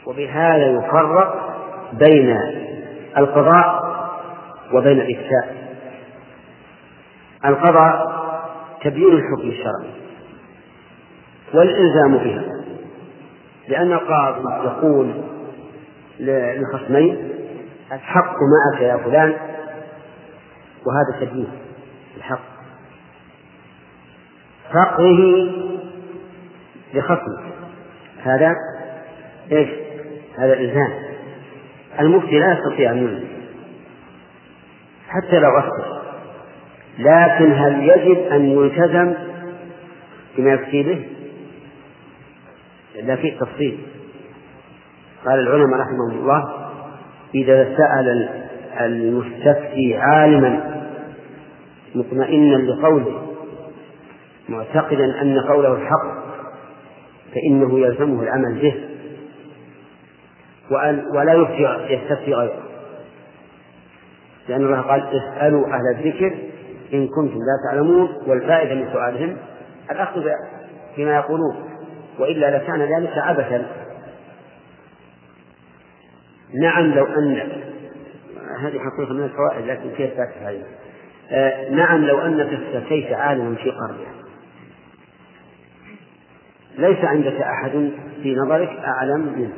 وبهذا يفرق بين القضاء وبين الإفتاء. القضاء تبيين الحكم الشرعي والإلزام به، لأن القاضي يقول للخصمين الحق معك يا فلان، وهذا تبيين الحق، فقه لخصمه هذا إيش؟ هذا إلزام. المفتي لا يستطيع أن يلزم حتى لو أخطأ، لكن هل يجب أن يلتزم بما يفتي به؟ لا، فيه تفصيل. قال العلماء رحمهم الله: إذا سأل المستفتي عالما مطمئنا لقوله معتقدا أن قوله الحق فإنه يلزمه العمل به، ولا يستفتي غيره، لأن الله قال: اسألوا أهل الذكر إن كنتم لا تعلمون، والفائدة من سؤالهم الأخذ بما يقولون، وإلا لكان ذلك عبثا. نعم لو أن هذه حقيقة من الفوائد، لكن كيف تأتي هذه؟ نعم لو أنك استفتيت عالما في قرية ليس عندك أحد في نظرك أعلم منه،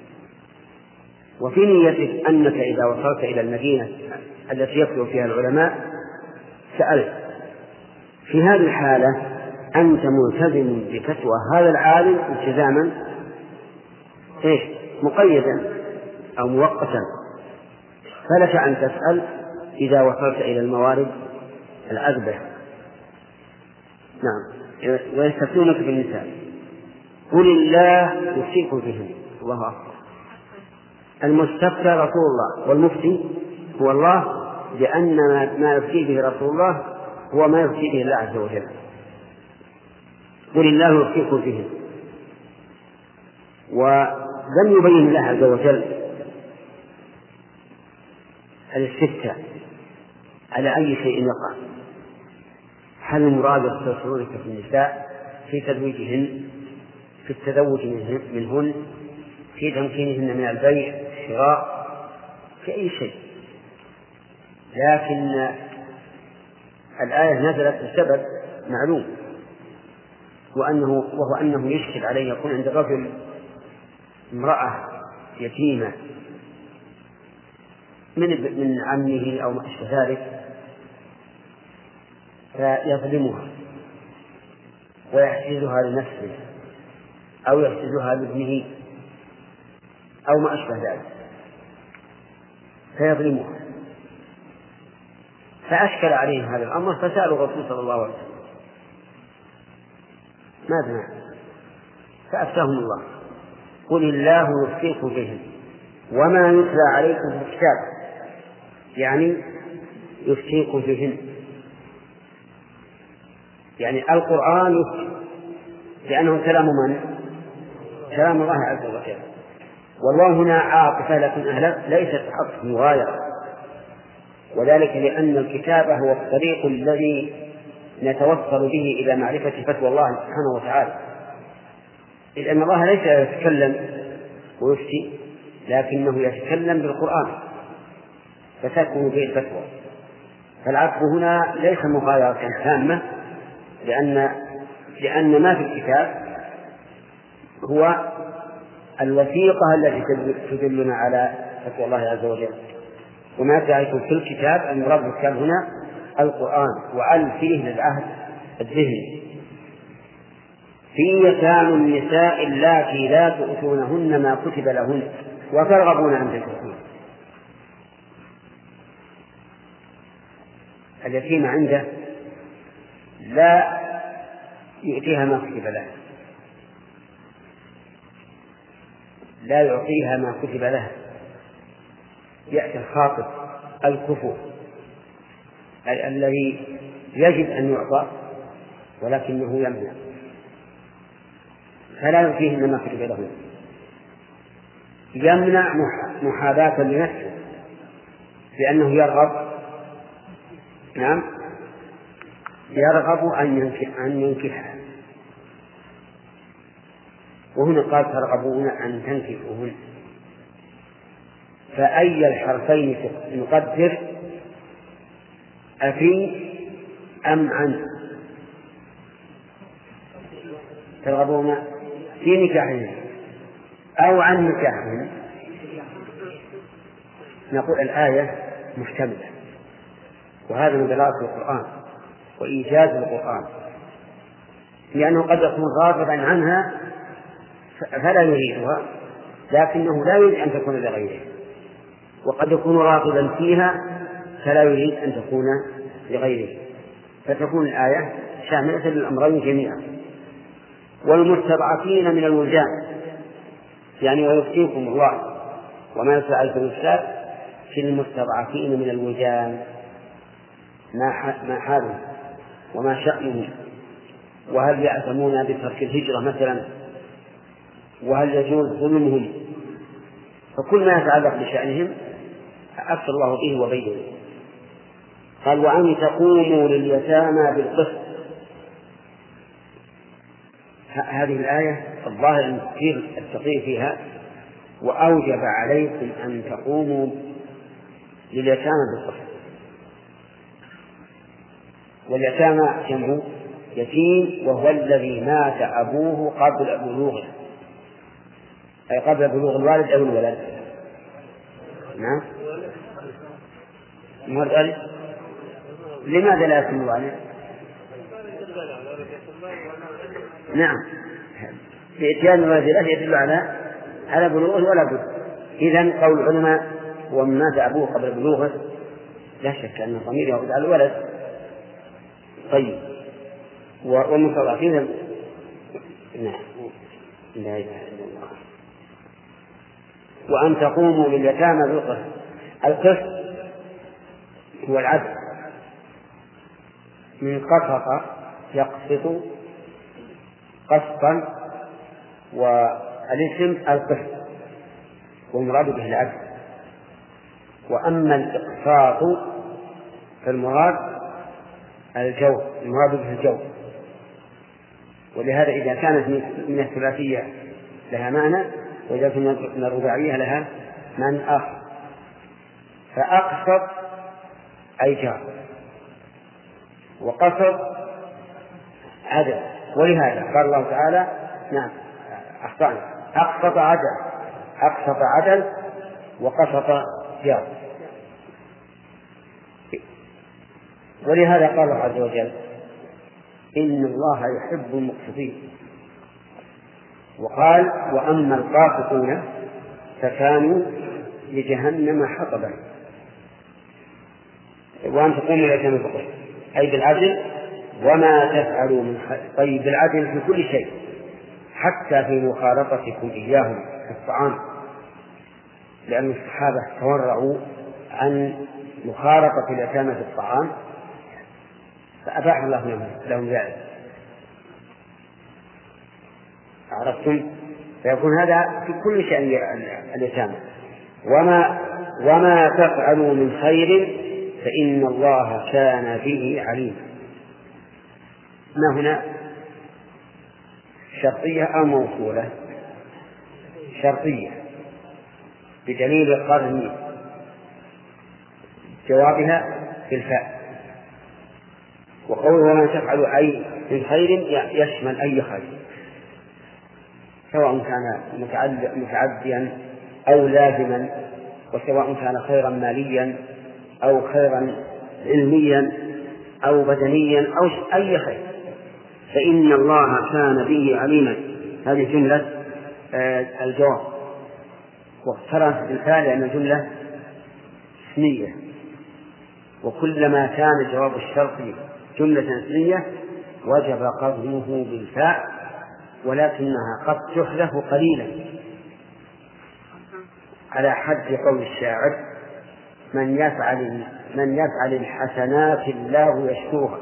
وفي نيتك أنك إذا وصلت إلى المدينة التي يكثر فيها العلماء سألت، في هذه الحالة أنت ملتزم بفتوى هذا العالم التزاما مقيدا أو مؤقتا، فلك أن تسأل إذا وصلت إلى الموارد العذبة. نعم. ويستفتونك في النساء قل الله يفتيكم فيهن. الله أكبر. المستفتى رسول الله، والمفتي هو الله، لأن ما يفتي به رسول الله هو ما يفتي به الله عز وجل. قل الله يفتيكم فيهن. ولم يبين الله عز وجل الاستفتاء على أي شيء يقع. هل المراد يستفتونك في النساء في تزويجهن، في التزوج منهن، في تمكينهن من البيع الشراء، في أي شيء؟ لكن الآية نزلت بسبب معلوم، وهو أنه يشكل عليه يكون عند الرجل امرأة يتيمة من عمه أو ما أشبه ذلك، فيظلمها ويحجزها لنفسه أو يحجزها لابنه أو ما أشبه ذلك، فيظلمها، فأشكل عليهم هذا الأمر فسألوا الرسول صلى الله عليه وسلم ماذا نعمل؟ فأفتاهم الله: قل الله يفتيكم فيهن وما يتلى عليكم في الكتاب، يعني يفتيكم فيهن، يعني القرآن يفتي، لأنه كلام من؟ كلام الله عز وجل. والله هنا عاطفة لكن ليست عطف مغايرة، وذلك لأن الكتابة هو الطريق الذي نتوصل به إلى معرفة فتوى الله سبحانه وتعالى، إذ أن الله ليس يتكلم ويفتي، لكنه يتكلم بالقرآن فتكون به الفتوى. فالعطف هنا ليس مغايرة تامة، لأن ما في الكتاب هو الوثيقة التي تدلنا على فتوى الله عز وجل. وما تعرفون في الكتاب المراد بالكتاب هنا القرآن، وعل فيه للعهد الذهني. في يتامى النساء اللاتي لا تؤتونهن ما كتب لهن وترغبون أن تنكحوهن. اليتيم عنده لا يؤتيها ما كتب لها، لا يعطيها ما كتب لها، يأتي الخاطب الكفو الذي يجب أن يعطى ولكنه يمنع، فلا يعطيهن ما كتب له، يمنع محاباة لنفسه لأنه يرغب أن ينكحها. وهنا قال ترغبون أن تنكحوهن، فأي الحرفين نقدر؟ أفي أم عن؟ ترغبون في نكاحهم أو عن نكاحهم؟ نقول الآية محتملة، وهذا من دلالة القرآن وإيجاز القرآن، لأنه قد يكون راغبا عنها فلا يريدها، لكنه لا يريد أن تكون لغيره، وقد يكون راغبا فيها فلا يريد أن تكون لغيره، فتكون الآية شاملة للأمرين جميعا. والمستضعفين من الولدان، يعني ويفتيكم الله وما يسأل في الإفساد في المستضعفين من الولدان، ما حالهم وما شأنهم، وهل يعتمون بترك الهجرة مثلا، وهل يجوز ظلمهم، فكل ما يتعلق بشأنهم أفتى الله به وبينه. قال وأن تقوموا لليتامى بالقسط. هذه الآية الظاهر أن التقييد فيها وأوجب عليكم أن تقوموا لليتامى بالقسط. واليتامى جمع يتيم، وهو الذي مات أبوه قبل بلوغه، أي قبل بلوغ الوالد أو الولد. نعم، لماذا لا يكون الوالد؟ نعم، بإتيان الولد له يدل على بلوغه ولا بد. إذن قول العلماء ومن مات أبوه قبل بلوغه لا شك أن الضمير يعود على الولد. طيب، والمستضعفين نعم، لا إله إلا الله. وأن تقوموا لليتامى بالقسط. القسط هو العدل، من قسط يقسط قسطا، والاسم القسط والمراد به العدل. وأما الإقساط فالمراد الجور، المراد به الجور. ولهذا إذا كانت من الثلاثية لها معنى، وإذا كانت من الرباعية لها معنى آخر. فأقسط أي جار، وقسط عدل. ولهذا قال الله تعالى نعم أخطأنا، أقسط عدل وقسط جار. ولهذا قال الله عز وجل إن الله يحب المقسطين. وقال وأما القاسطون فكانوا لجهنم حطبا. وأن تقوموا اليتامى بالقسط أي بالعدل، وما تفعلوا من خير. طيب، بالعدل في كل شيء، حتى في مخالطتكم إياهم في الطعام، لأن الصحابة تورعوا عن مخالطة اليتامى في الطعام فأباح الله لهم ذلك. عرفتم؟ فيكون هذا في كل شيء اليتامى. وما تفعلوا من خير فإن الله كان به عليما. ما هنا شرطية أو موصولة؟ شرطية بدليل قرن جوابها في الفاء. وقوله وما تفعلوا أي من خير يشمل أي خير، سواء كان متعديا أو لازما، وسواء كان خيرا ماليا أو خيرا علميا أو بدنيا أو أي خير، فإن الله كان به عليما. هذه جملة الجواب، واقترنت بالفعل لأن الجملة اسمية، وكلما كان جواب الشرط جملة اسمية وجب قرنه بالفاء، ولكنها قد تحذف قليلا على حد قول الشاعر من يفعل الحسنات الله يشكرها،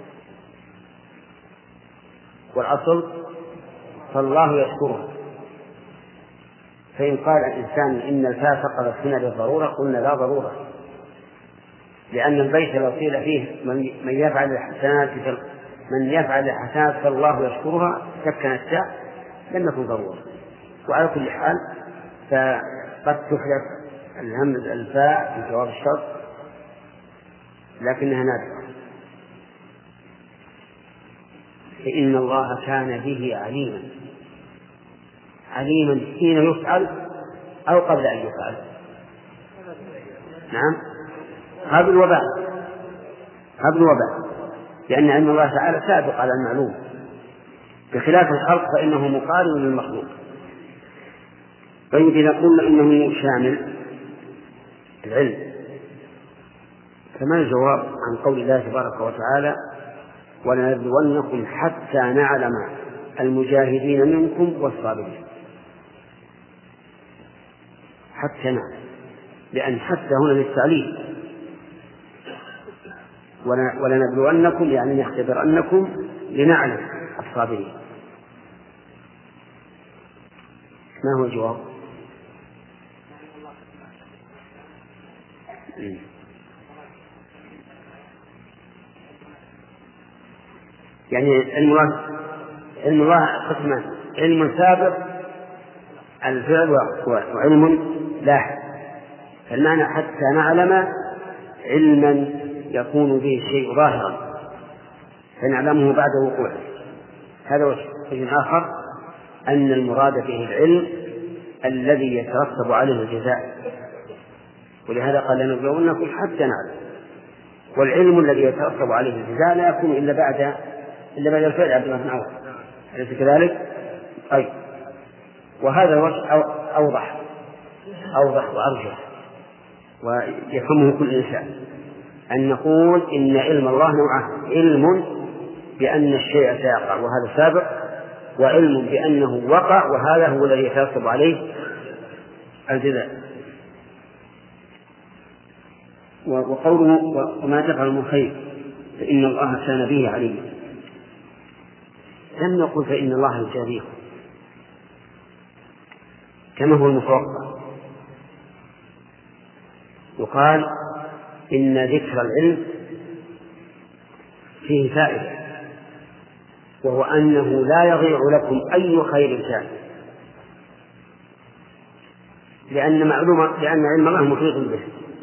والأصل فالله يشكرها. فإن قال الإنسان إن الفاء فقدت هنا للضرورة قلنا لا ضرورة، لأن البيت لو قيل فيه من يفعل الحسنات فالله يشكرها سكن التاء لم يكن ضرورة. وعلى كل حال فقد تحذف الهمز الفاء في جواب الشرط لكنها نادرة. فإن الله كان به عليما، عليما حين يفعل أو قبل أن يفعل. نعم، هذا الوباء، لأن علم الله تعالى سابق على المعلوم، بخلاف الخلق فإنه مقارن للمخلوق. طيب إذا قلنا إنه شامل العلم، فما الجواب عن قول الله تبارك وتعالى: ولنبلونكم حتى نعلم المجاهدين منكم والصابرين؟ حتى نعلم، لأن حتى هنا للتعليل، ولنبلونكم يعني نختبرنكم لنعلم الصابرين. ما هو الجواب؟ يعني علم الله قسمان: علم سابق الفعل وعلم لاحق. فالمعنى حتى نعلم علما يكون به الشيء ظاهرا فنعلمه بعد وقوعه. هذا وجه آخر أن المراد به العلم الذي يترتب عليه الجزاء، ولهذا قال: لنبلونكم حتى نعلم. والعلم الذي يترتب عليه الجزاء لا يكون إلا بعد الفعل. عبد الله بن عوف أليس كذلك؟ طيب، وهذا الوجه أوضح وأرجح ويفهمه كل إنسان، أن نقول إن علم الله نوعان: علم بأن الشيء سيقع وهذا سابق، وعلم بأنه وقع وهذا هو الذي يترتب عليه الجزاء. وقوله: وما تفعل من خير فإن الله كان به عليما، لم نقل فإن الله يجازيه كما هو المتوقع. يقال إن ذكر العلم فيه فائدة، وهو أنه لا يضيع لكم أي خير كان، لأن علم الله محيط به،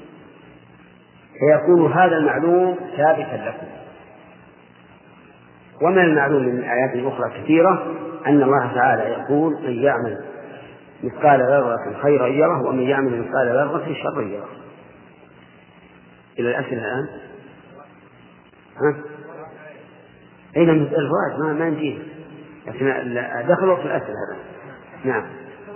فيكون هذا المعلوم ثابتا لكم. ومن المعلوم من آيات أخرى كثيرة أن الله تعالى يقول: من يعمل مثقال ذرة خيرا يره ومن يعمل مثقال ذرة شرا يره. إلى الأسئلة الآن. أين الفوائد؟ ما نجيه، لكن دخلوا في الأسئلة هذا. نعم.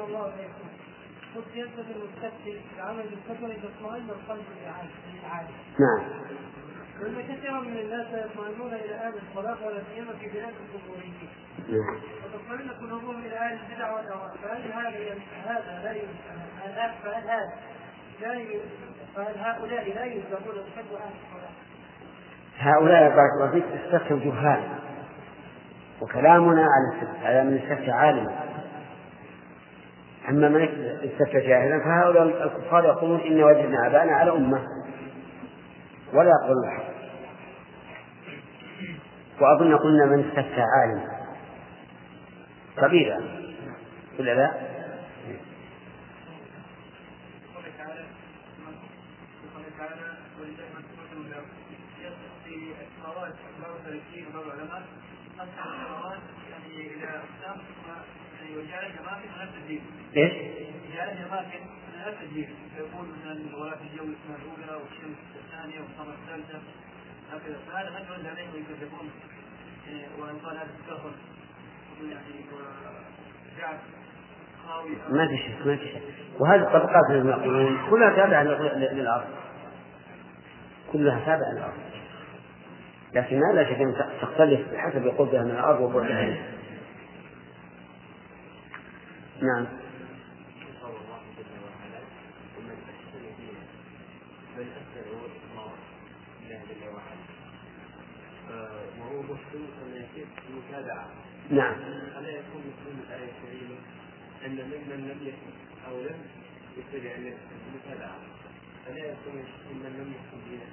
نعم. وإن كثيرا من الناس يطمئنون إلى أهل الصلاة ولا سيما في بلاد القبوريين. وتطمئن قلوبهم إلى أهل البدع والأهواء. فهل هؤلاء لا يلزمون بحب أهل الصلاة؟ هؤلاء بارك الله فيك استفتوا جهال، وكلامنا على من استفتى عالما. أما من استفتى جاهلا فهؤلاء الكفار يقولون: إن وجدنا آباءنا على أمة، ولا يقول الحق. وأظن قلنا من استفتى عالما كبيرا ولا لا؟ إيش؟ جعلها أماكن من هذا التدبير، فيقول مثلا الغلاف الجوي السنة الأولى والشمس الثانية والقمر الثالثة هكذا. فهذا قد يرد عليه ويقول يكون وإن قال هذا الكفر وجعل خاوية ما في شيء. وهذه الطبقات التي يقولون كلها تابعة للأرض، كلها تابعة للأرض، لكن لا شك أن تختلف بحسب قربها من الأرض وبعدها منها. نعم. وهو مسلم ويكون المتابعة. نعم. ألا يكون مسلم الآية الكريمة أن ممن لم يكن أو لم يتبع المتابعة ألا يكون ممن لم يكن دينا؟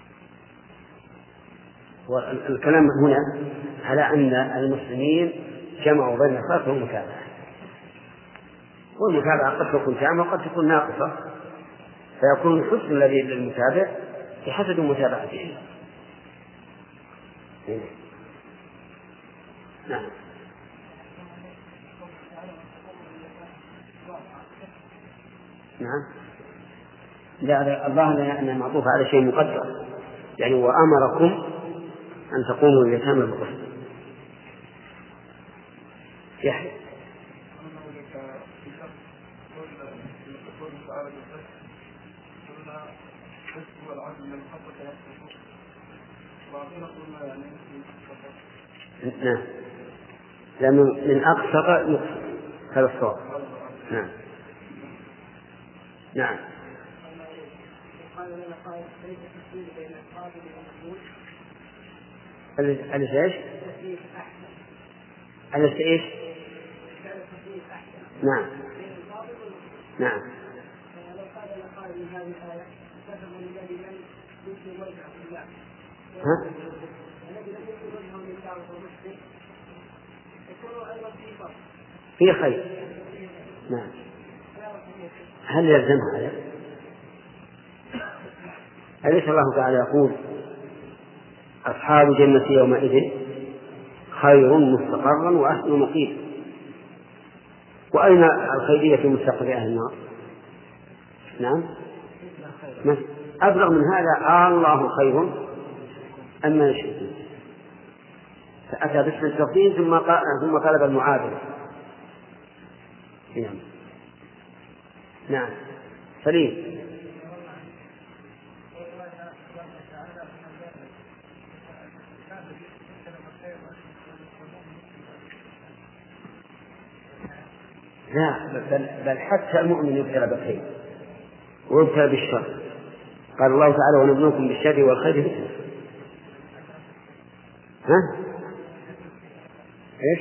والكلام هنا على أن المسلمين جمعوا بين الصلاة والمتابعة، والمتابعة قد تكون تامة وقد تكون ناقصة، فيكون الحسن الذي للمتابع بحسب متابعته. نعم. نعم. لا الله أن معطوف على شيء مقدر، يعني وأمركم أن تقوموا باليتامى بالقسط. يحيى نعم، لأنه من أقصر يقصر، هذا الصواب. نعم. نعم. أليس إيش؟ أليس إيش؟ نعم. نعم. ها؟ في خير. نعم. هل يلزم هذا؟ أليس الله تعالى يقول أصحاب الجنة يومئذ خير مستقرا وأحسن مقيلا؟ وأين الخيرية في مستقر أهل النار؟ نعم. أبلغ من هذا الله خير أما يشركون، فأتى باسم التفضيل ثم طلب المعادلة. نعم. نعم. سليم. لا، بل حتى المؤمن يبتلى بالخير ويبتلى بالشر. قال الله تعالى ونبلوكم بالشر والخير فتنة. ها؟ ايش؟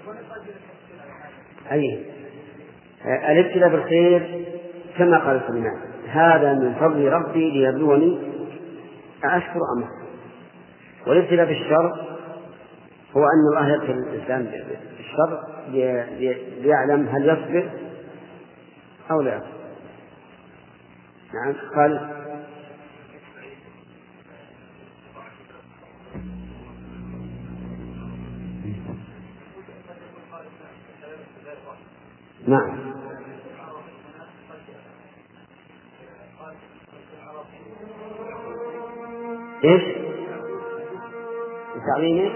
أي الابتلاء بالخير كما قال سليمان هذا من فضل ربي ليبلوني أأشكر أم أكفر. والابتلاء بالشر هو أن الله يبتلي الإنسان بالشر ليعلم هل يصبر أو لا يصبر. نعم. قال نعم. ايش؟ تعليمه؟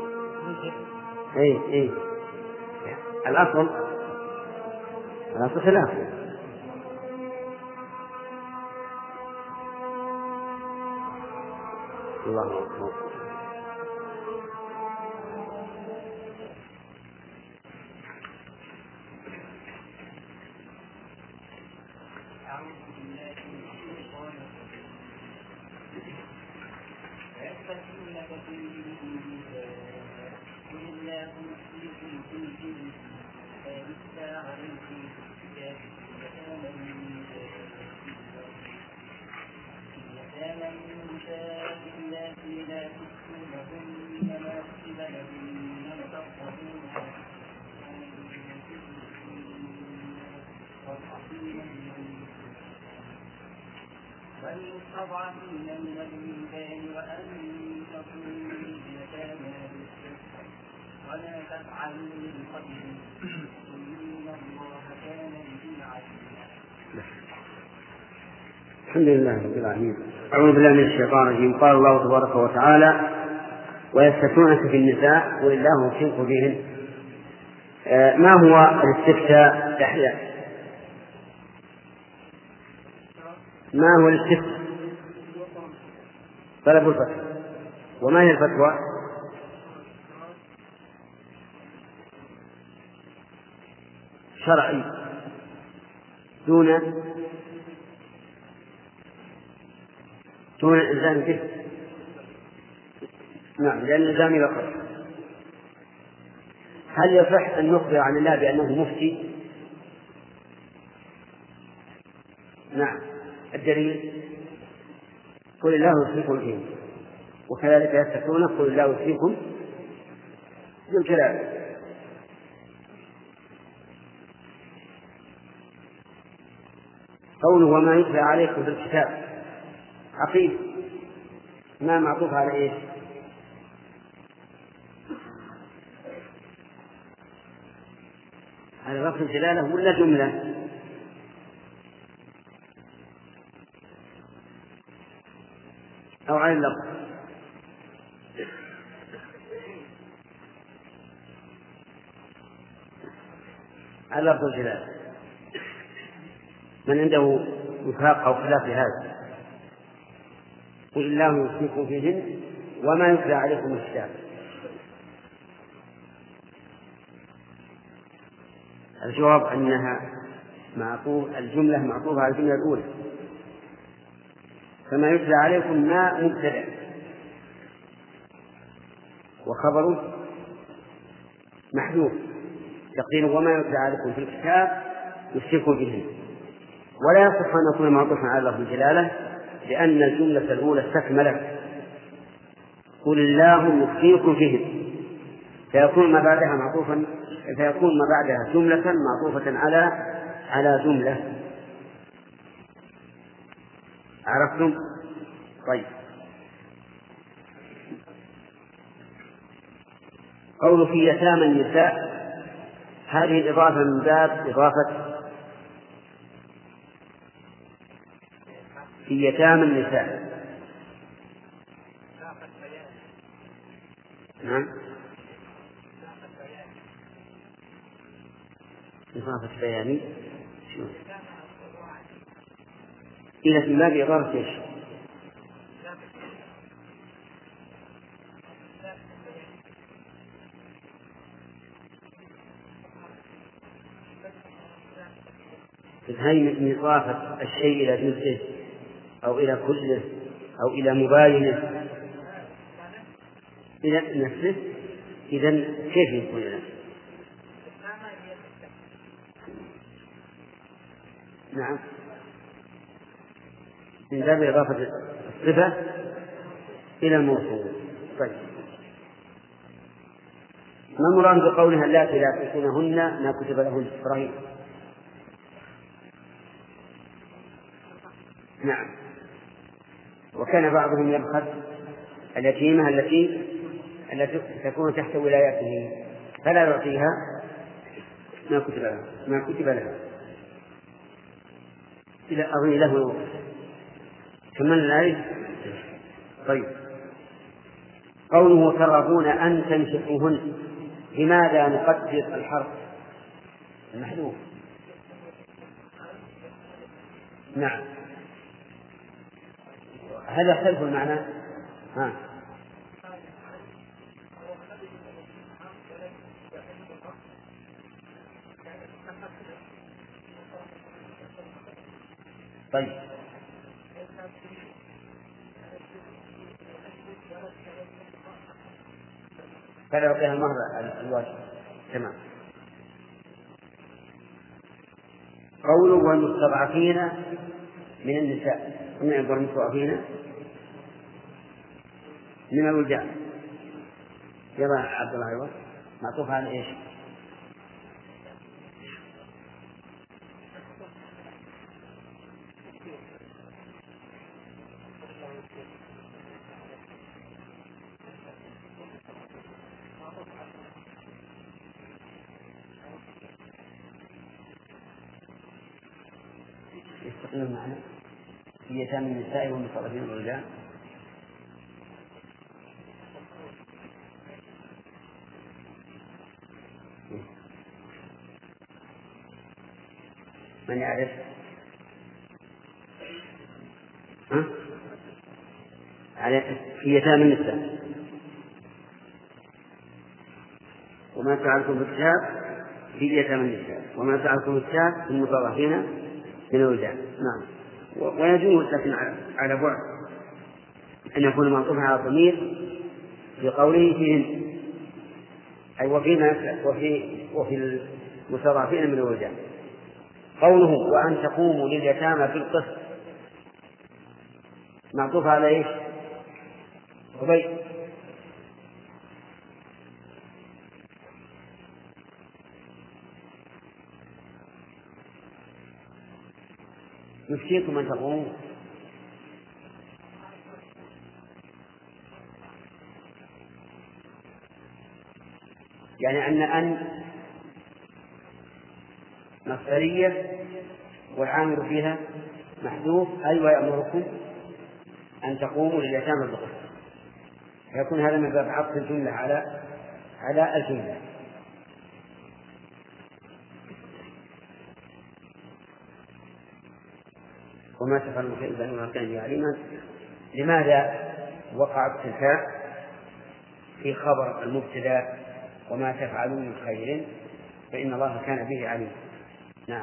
اي الأصل خلافه. الله أكبر. والمستضعفين من الولدان وأن تكونوا اليتامى بالقسط ولا تفعلوا بالقتل إن الله كان به عليما. الحمد لله رب العالمين. أعوذ بالله من الشيطان الرجيم. قال الله تبارك وتعالى ويستفتونك في النساء قل الله يفتيكم فيهن. ما هو الاستفتاء يحيى؟ ما هو الاستفتاء؟ طلب الفتوى. وما هي الفتوى؟ شرعي دون الإلزام به. نعم، لأن الإلزام يقر. هل يصح أن نخبر عن الله بأنه مفتي؟ نعم. الدليل قل الله يفتيكم فيه، وكذلك يستفتون قل الله يفتيكم ذو الكلام. قوله وما يتلى عليكم في الكتاب عقيم، ما معطوف على إيش؟ على لفظ الجلالة ولا جملة؟ أو على اللفظ؟ على لفظ الجلالة. من عنده وفاق أو خلاف هذا قل الله يوصيكم فيهن وما يتلى عليكم الكتاب. الجواب أنها معطوف، الجملة معطوفة على الجملة الأولى، فما يتلى عليكم ما مبتدأ وخبره محذوف تقديره وما يتلى عليكم في الكتاب يوصيكم فيهن. ولا يصح أن يكون معطوفا على لفظ الجلالة لأن الجملة الأولى استكملت قل الله يوصيكم فيهن، فيكون ما بعدها جملة معطوفة على جملة. عرفتم؟ طيب. قول في يتامى النساء، هذه الإضافة من باب إضافة في يتامى النساء. نعم، إضافة بياني إلى في باب إضافة إيش؟ هي من إضافة الشيء إلى جزئه أو إلى كله أو إلى مباينه إلى نفسه. إذن كيف يكون نفسه؟ نعم، من باب إضافة الصفة إلى الموصول. طيب، ما المراد بقولها اللاتي لا تؤتونهن ما كتب لهن؟ إبراهيم. نعم، وكان بعضهم يبخل اليتيمة التي تكون تحت ولايته فلا يعطيها ما كتب لها إلى أظن له كمان الآية. طيب، قوله ترغبون أن تنكحوهن، لماذا نقدر الحرف المحذوف؟ نعم، هل يختلف المعنى؟ طيب، فلا يعطيها المهر الواجب. تمام. قوله والمستضعفين من النساء، والمستضعفين من الولدان، يلا عبد الله أيوة، معطوف على إيش؟ يستقيم معنا في يتامى النساء والمستضعفين من الولدان. من يعرف؟ في يتامى النساء وما فعلتم في الكتاب في يتامى النساء وما فعلتم في الكتاب في المستضعفين من الولدان. نعم، ويجوز لكن على بعد أن يكون معطوفا على الضمير في قوله فيهن، أي وفي المستضعفين من الولدان. قوله وأن تقوموا لليتامى في القسط، معطوف على إيش؟ يفتيكم أن تقوموا. يعني أن مصدرية والعامل فيها محذوف، أي ويأمركم أن تقوموا لليتامى بالقسط، فيكون هذا من باب عطف الجملة على الجملة. وما تفعلوا شيئا فإنه كان به عليما. لماذا وقعت الفاء في خبر المبتدأ وما تفعلون من خير فإن الله كان به عليما؟ نعم،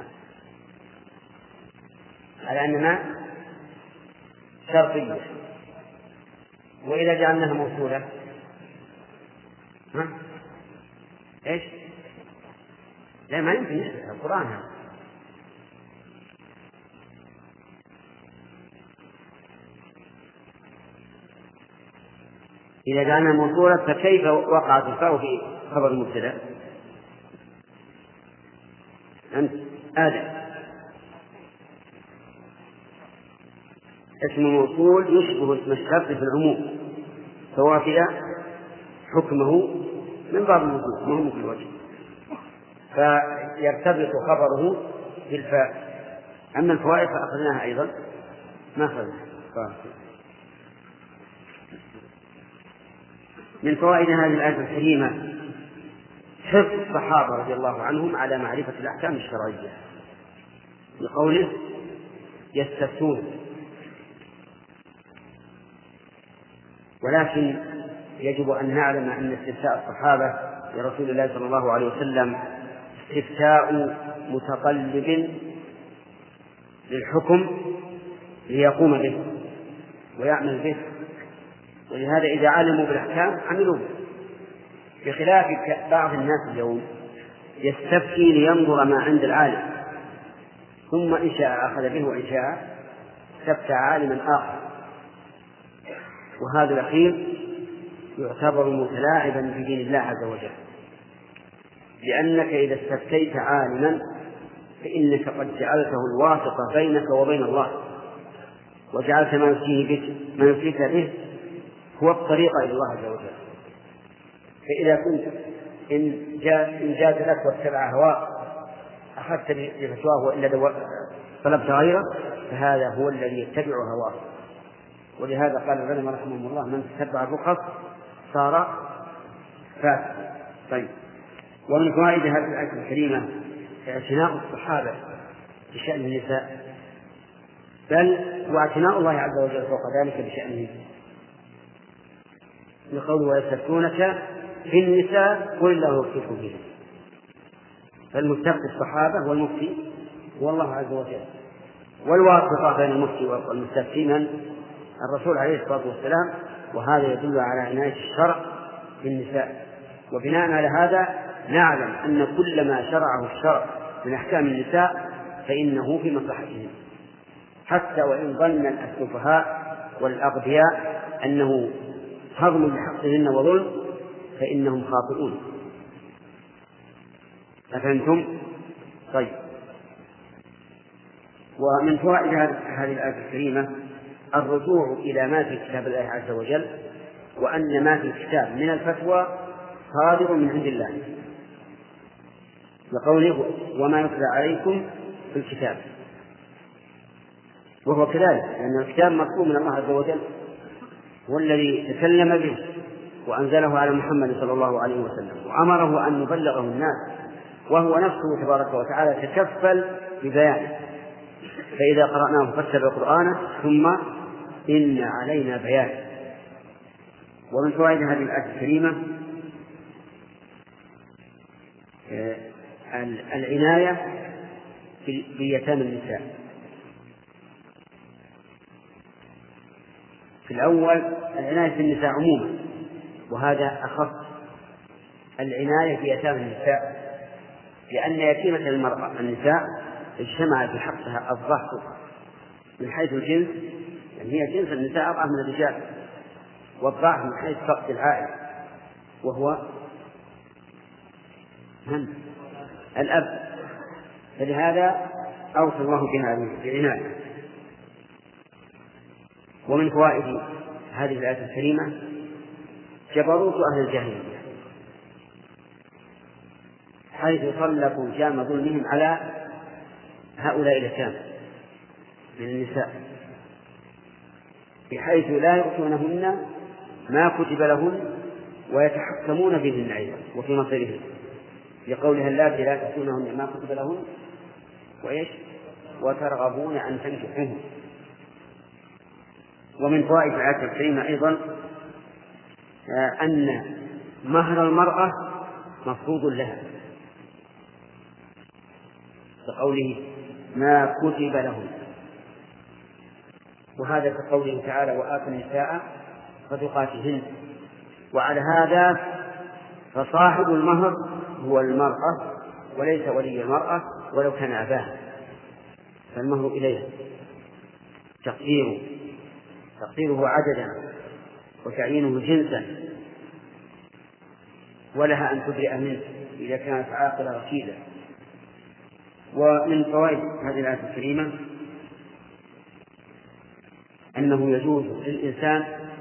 على أننا شرطية. وإذا جعلناها موصولة إيش؟ لا، ما يمكن يشبه القرآن هذا. إذا جعلنا موصولة فكيف وقعت الفاء في خبر المبتدأ؟ أنت آدم اسم موصول يشبه اسم الشرط في العموم، سواء كذا حكمه من باب الوجود مهم في الوجه، فيرتبط خبره بالفاء. أما الفوائد فأخذناها أيضا ما أخذناها. من فوائد هذه الآية الكريمة حرص الصحابة رضي الله عنهم على معرفة الأحكام الشرعية، لقوله يستفتون. ولكن يجب أن نعلم أن استفتاء الصحابة لرسول الله صلى الله عليه وسلم استفتاء متطلب للحكم ليقوم به ويعمل به، ولهذا إذا علموا بالأحكام عملوا به، بخلاف بعض الناس اليوم يستفتي لينظر ما عند العالم، ثم إن شاء أخذ به وإن شاء استفتى عالما آخر، وهذا الأخير يعتبر متلاعبا بدين الله عز وجل، لأنك إذا استفتيت عالما فإنك قد جعلته الواسطة بينك وبين الله، وجعلت ما يفتيك به هو الطريق إلى الله عز وجل. فإذا كنت إن جاز لك واتبع هواك أخذت بفتواه وإلا طلبت غيره، فهذا هو الذي يتبع هواه. ولهذا قال العلماء رحمهم الله من تتبع الرخص صار فاسقا. طيب، ومن فوائد هذه الآية الكريمة اعتناء الصحابة بشأن النساء، بل واعتناء الله عز وجل فوق ذلك بشأنه، لقوله ويستفتونك في النساء قل الله يفتيكم فيه. فالمستفتي الصحابة والمفتي هو الله عز وجل، والواسطة بين المفتي والمستفتي من الرسول عليه الصلاة والسلام، وهذا يدل على عناية الشرع بالنساء. وبناء على هذا نعلم أن كل ما شرعه الشرع من أحكام النساء فإنه في مصلحتهم، حتى وإن ظن السفهاء والأغبياء أنه هضم بحقهن وظلم فإنهم خاطئون. أفهمتم؟ طيب، ومن فوائد هذه الآية الكريمة الرجوع إلى ما في كتاب الله عز وجل، وأن ما في الكتاب من الفتوى صادر من عند الله، لقوله وما يتلى عليكم في الكتاب، وهو كذلك لأن الكتاب مطلوب من الله عز وجل، هو الذي تكلم به وأنزله على محمد صلى الله عليه وسلم وأمره أن يبلغه الناس، وهو نفسه تبارك وتعالى تكفل ببيانه. فإذا قرأناه فاتبع قرآنه ثم إن علينا بيانه. ومن فوائد هذه الآية الكريمة العناية بيتامى النساء. في الأول العناية بالنساء عموما، وهذا أخص العناية بيتامى النساء، لأن يتيمة المرأة النساء اجتمع في حقها الضعف من حيث الجنس، يعني هي جنس النساء أضعف من الرجال، والضعف من حيث فقد العائل وهو الأب، فلهذا أوصى الله بها بعناية. ومن فوائد هذه الآية الكريمة جبروت أهل الجاهلية، حيث سلطوا جام ظلمهم على هؤلاء الأيتام من النساء، بحيث لا يؤتونهن ما كتب لهن ويتحكمون بهن أيضا وفي مصيرهن، لقولها اللاتي لا تؤتونهن ما كتب لهن وإيش وترغبون أن تنكحوهن. ومن فوائد الآية الكريمة أيضا أن مهر المرأة مفروض لها، بقوله ما كتب لهن، وهذا كقوله تعالى وآتوا النساء صدقاتهن. وعلى هذا فصاحب المهر هو المرأة وليس ولي المرأة ولو كان أباها، فالمهر إليها تقديره عددا وتعيينه جنسا، ولها أن تبرئ منه إذا كانت عاقلة رشيدة. ومن فوائد هذه الآية الكريمة أنه يجوز للإنسان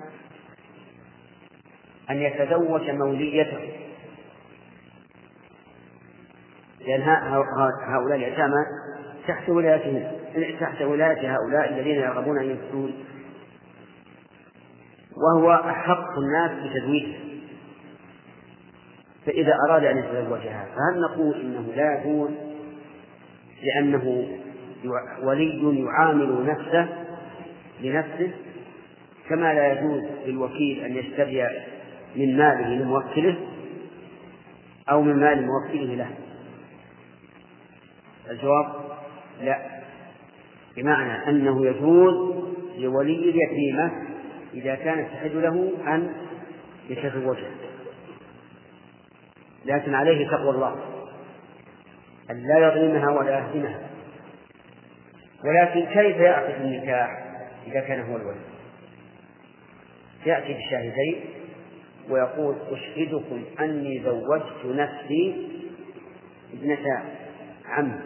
أن يتزوج موليته، لأن هؤلاء اليتامى تحت ولاية هؤلاء الذين يرغبون أن ينكحون، وهو أحق الناس بتزويجها، فإذا أراد أن يتزوجها فهل نقول إنه لا يجوز لأنه ولي يعامل نفسه لنفسه، كما لا يجوز للوكيل أن يشتري من ماله لموكله أو من مال موكله له؟ الجواب لا، بمعنى أنه يجوز لولي اليتيمة إذا كانت تحل له أن يتزوجها، لكن عليه تقوى الله أن لا يظلمها ولا يهدمها. ولكن كيف يعقد النكاح إذا كان هو الولي؟ يأتي بالشاهدين ويقول أشهدكم أني زوجت نفسي ابنة عم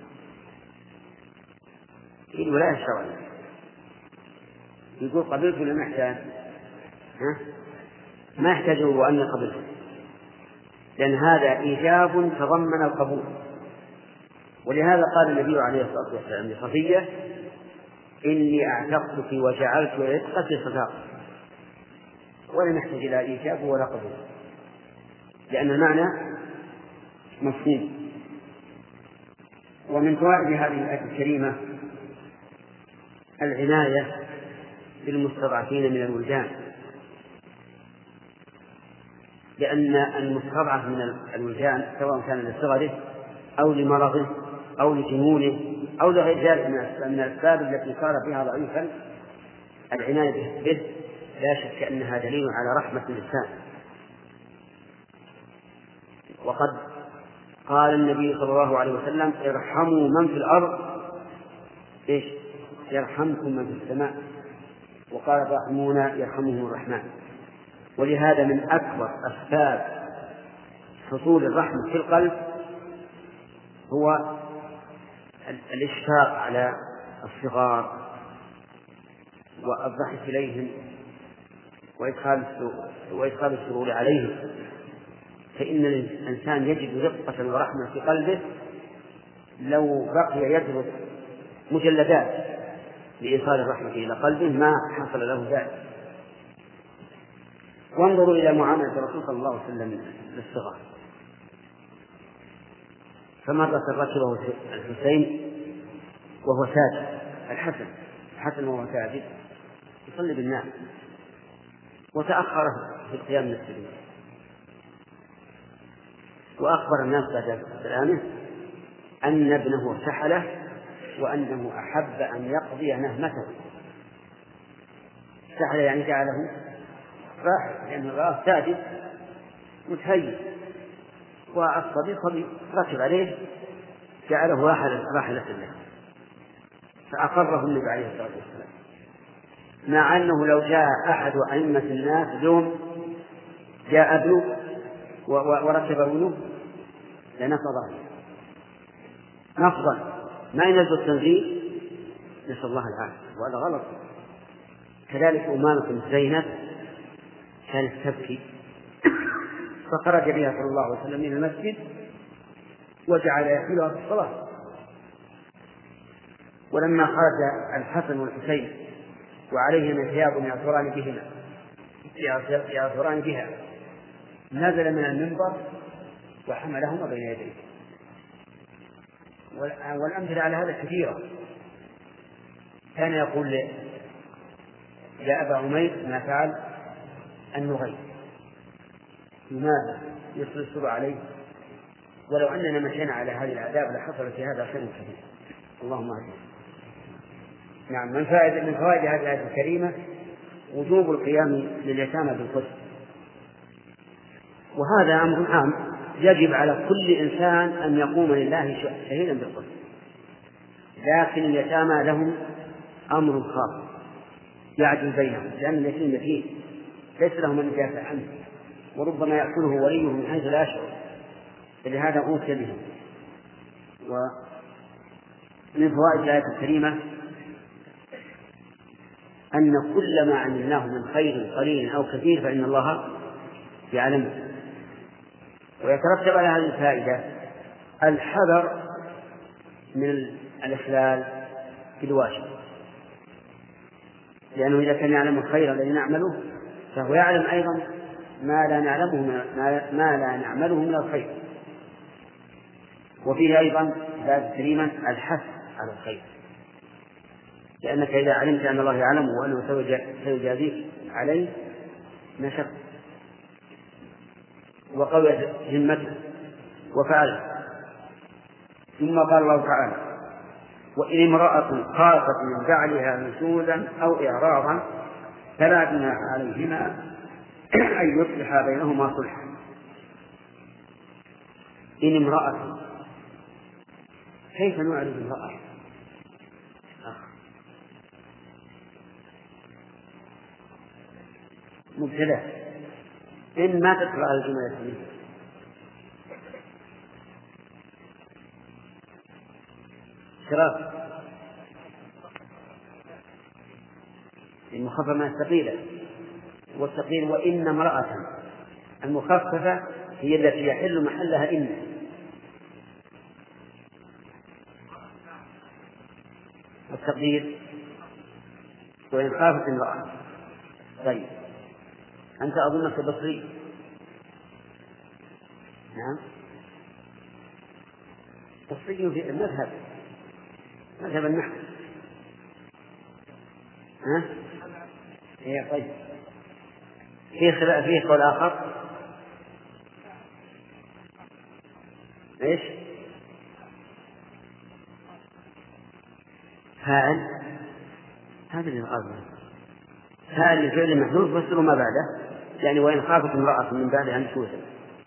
في الولاية الشرعية، يقول قبلت ولا ما يحتاج؟ ما يحتاج وأني قبلت، لأن هذا إيجاب تضمن القبول. ولهذا قال النبي عليه الصلاة والسلام لصفية إني أعتقتك وجعلت عتقك صداقة، ولم يحتاج إلى إيجاب ولا قبول، لأن المعنى مفهوم. ومن فوائد هذه الآية الكريمة العناية بالمستضعفين من الولدان، لأن المستضعف من الولدان سواء كان لصغره أو لمرضه أو لجنونه أو لغير ذلك من الأسباب التي صار بها ضعيفا، العناية به لا شك أنها دليل على رحمة الإنسان. وقد قال النبي صلى الله عليه وسلم ارحموا من في الأرض إيش يرحمكم من في السماء، وقال الراحمون يرحمهم الرحمن. ولهذا من أكبر أسباب حصول الرحمة في القلب هو الإشفاق على الصغار والضحك إليهم وإدخال السرور عليهم، فإن الإنسان يجد رقة ورحمة في قلبه لو بقي يدرس مجلدات لإيصال الرحمة إلى قلبه ما حصل له ذلك. وانظروا إلى معاملة الرسول صلى الله عليه وسلم للصغار، فمرة ركبه الحسين وهو ساجد، الحسن وهو ساجد يصلي بالناس، وتأخر في القيام من السجود، وأخبر الناس بعد سلامه أن ابنه ارتحله وأنه أحب أن يقضي نهمته. ارتحل يعني جعله راح، لأنه رأى ساجد متهيئ، والصبي صبي ركب عليه جعله راحلة له، فأقره النبي عليه الصلاة والسلام، مع أنه لو جاء أحد أئمة الناس اليوم جاء ابنه وركب ابنه لنفضه نفضا ما ينزل التنزيل، نسأل الله العافية، وهذا غلط. كذلك أمامة بنت زينب كانت تبكي فخرج بها صلى الله عليه وسلم من المسجد وجعل يحملها في الصلاة. ولما خرج الحسن والحسين وعليهما ثياب يعثران بها نزل من المنبر وحملهما بين يديه. والأمثلة على هذا كثيرة. كان يقول يا أبا عمير ما فعل النغير، لماذا يصر عليه؟ ولو أننا مشينا على هذه الآداب لحصل في هذا خير كثير. اللهم أهدنا. نعم، من فوائد هذه الآية الكريمة وجوب القيام لليتامى بالقسط، وهذا أمر عام يجب على كل إنسان أن يقوم لله شهيدا بالقسط، لكن اليتامى لهم أمر خاص يعدل بينهم، لأن اليتيم يتيم ليس له من يدافع عنه، وربما يأكله وليه من حيث لا يشعر، فلهذا أوصي بهم. ومن فوائد الآية الكريمة أن كل ما عملناه من خير قليل أو كثير فإن الله يعلمه. ويترتب على هذه الفائدة الحذر من الإخلال في الواجب، لأنه إذا كان يعلم الخير الذي نعمله فهو يعلم أيضا ما لا نعمله من الخير. وفيه أيضا الآية الكريمة الحث على الخير، لأنك إذا علمت أن الله يعلم وأنه سيجازيك عليه نشط وقويت همته وفعله. ثم قال الله تعالى وإن امرأة خافت من بعلها نشوزا أو إعراضا فلا جناح عليهما أن يصلحا بينهما صلحا. إن امرأة، كيف نعرف المرأة؟ مبتدأ، إن ما تدخل على الجملة الثانية. شراف المخففة من الثقيلة، والثقيل وإن امرأة، المخففة هي التي يحل محلها إن. الثقيل وإن خافت امرأة. طيب أنت أظنك بصري؟ نعم بصري في المذهب، مذهب النحو. ها؟ إيه طيب، فيه قول آخر. إيش؟ فاعل، هذا اللي قاله فاعل لفعل محذوف فسروا ما بعده، يعني وإن خافت امرأة من بعدها نشوزا.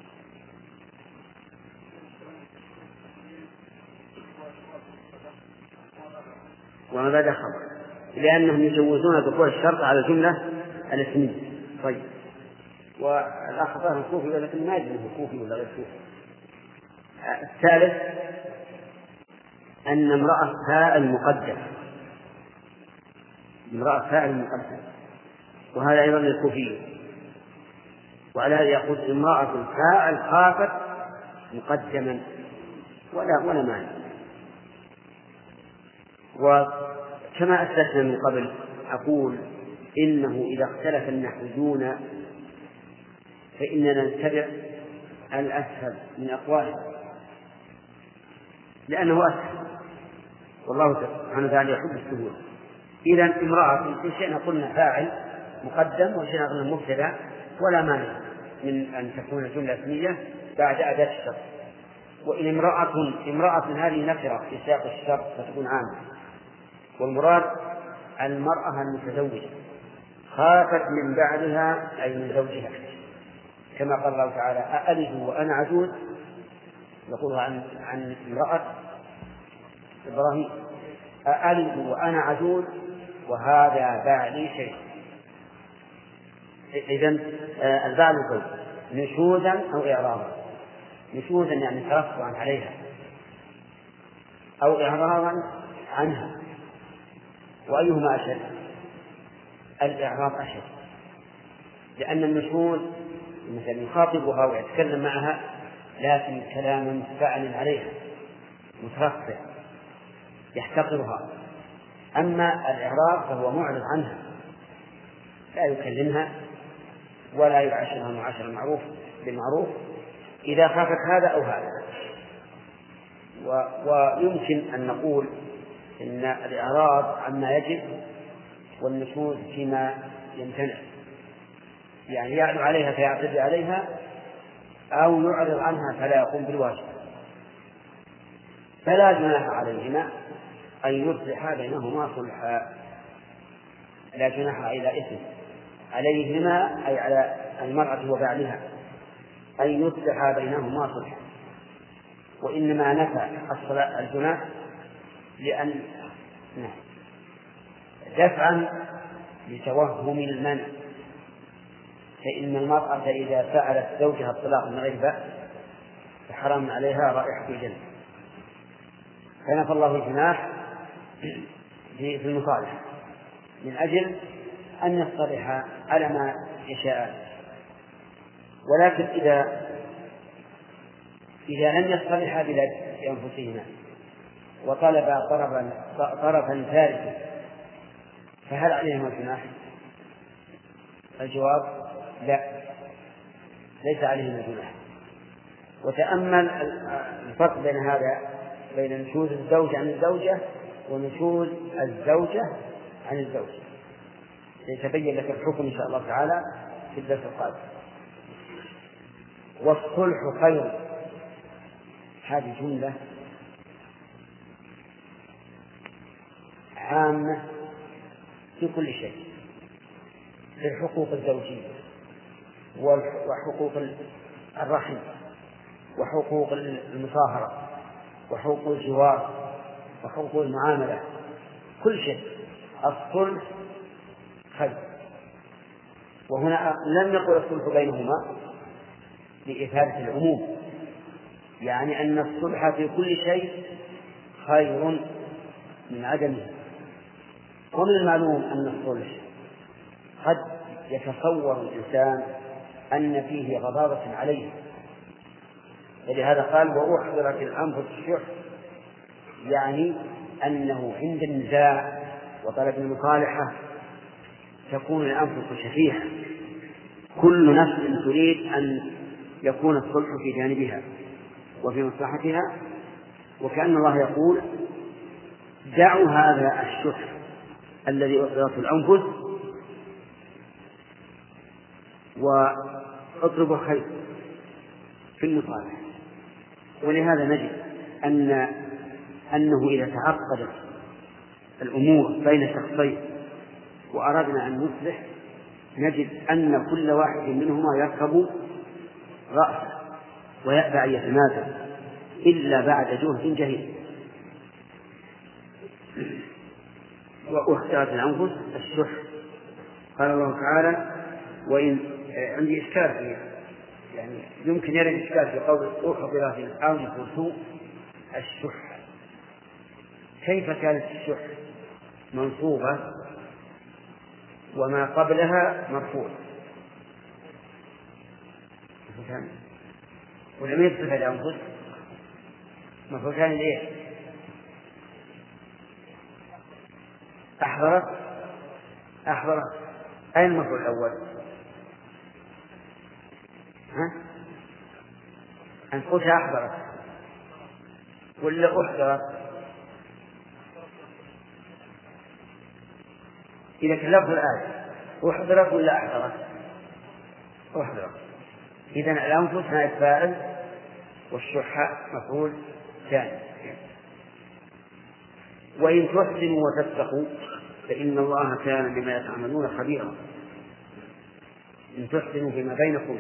وما بعد خبر، لأنهم يجوزون دخول الشرط على الجملة الاسمية. طيب، والأخ ظاهر الكوفي ولكن ما يدري هو كوفي ولا غير كوفي. الثالث أن امرأة فاعل مقدم، امرأة فاعل مقدم، وهذا أيضا للكوفي. وعلى هذا يقول امرأة فاعل خافت مقدما ولا مانع. وكما أسلفنا من قبل أقول إنه إذا اختلف النحويون فإننا نتبع الأسهل من أقوالهم، لأنه أسهل، والله سبحانه وتعالى يحب السهولة. إذا امرأة إن شئنا قلنا فاعل مقدم وإن شئنا قلنا مبتدأ، ولا مانع من أن تكون جملة اسمية بعد أداة الشرط. وإن امرأة هذه نكرة في سياق الشرط فتكون عامة، والمراد المرأة المتزوجة خافت من بعدها أي من زوجها، كما قال الله تعالى أألد وأنا عجوز، يقولها عن امرأة إبراهيم أألد وأنا عجوز وهذا بعلي شيء. إذن البعل الزوج نشوزا أو إعراضا، نشوزا يعني ترفعا عليها أو إعراضا عنها، وأيهما أشد؟ الإعراض أشد، لأن النشوز مثلا يخاطبها ويتكلم معها لكن كلام فعل عليها مترفع يحتقرها. أما الإعراض فهو معرض عنها، لا يكلمها ولا يعاشرها معاشرة بالمعروف إذا خافت هذا أو هذا. ويمكن أن نقول إن الإعراض عما يجب والنشوز فيما يمتنع، يعني يعلو عليها فيعتدي عليها أو يعرض عنها فلا يقوم بالواجب، فلا جناح عليهما أن يصلحا بينهما صلحا. لا جناح إلى إثم عليهما أي على المرأة وبعلها أن يصلحا بينهما صلحا، وإنما نفى الجناح لأن دفعا لتوهم المنع، فإن المرأة إذا فعلت زوجها الطلاق من غير بأس فحرام عليها رائحة الجنة، فنفى الله الجناح في المصالحة من أجل أن يصطلحا على ما يشاءان. ولكن إذا لم يصطلحا بأنفسهما وطلبا طرفا ثالثا فهل عليهما الجناح؟ الجواب لا، ليس عليهما الجناح. وتأمل الفرق بين هذا، بين نشوز الزوج عن الزوجة ونشوز الزوجة عن الزوج، سيتبين لك الحكم إن شاء الله تعالى في الدرس القادم. والصلح خير، هذه جملة عامة في كل شيء، في الحقوق الزوجية وحقوق الرحم وحقوق المصاهرة وحقوق الجوار وحقوق المعاملة، كل شيء الصلح خير. وهنا لم يقل الصلح بينهما لإفادة العموم، يعني أن الصلح في كل شيء خير من عدمه. ومن المعلوم أن الصلح قد يتصور الإنسان أن فيه غضاضة عليه، ولهذا قال وأحضرت الأنفس الشح، يعني أنه عند النزاع وطلب المصالحة تكون الأنفس شحيحة، كل نفس تريد أن يكون الصلح في جانبها وفي مصلحتها، وكأن الله يقول دعوا هذا الشح الذي أحضرته الأنفس واطلبوا الخير في المصالحة. ولهذا نجد أنه إذا تعقدت الأمور بين شخصين وأردنا أن نصلح نجد أن كل واحد منهما يركب رأسه ويأبى أن يتنازل إلا بعد جهد جهيد. واختارت الأنفس الشح. قال الله تعالى وإن عندي إشكال فيه، يعني يمكن يرد إشكال في قول أحضرت الأنفس الشح، كيف كانت الشح منصوبة وما قبلها مرفوع؟ ولم يصف الأنفس مرفوع كان ليه؟ أحضرت أين المرفوع الأول؟ أنت قلت أحضرت ولا أحضرت؟ إذا كان لفظ الآية أحضرت ولا أحضرت؟ أحضرت. إذن الأنفس نائب فاعل والشح مفعول ثاني. وإن تحسنوا وتتقوا فإن الله كان بما تعملون خبيرا. إن تحسنوا فيما بينكم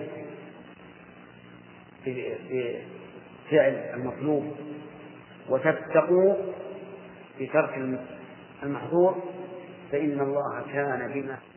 بفعل المطلوب وتتقوا بترك المحظور فإن الله كان بما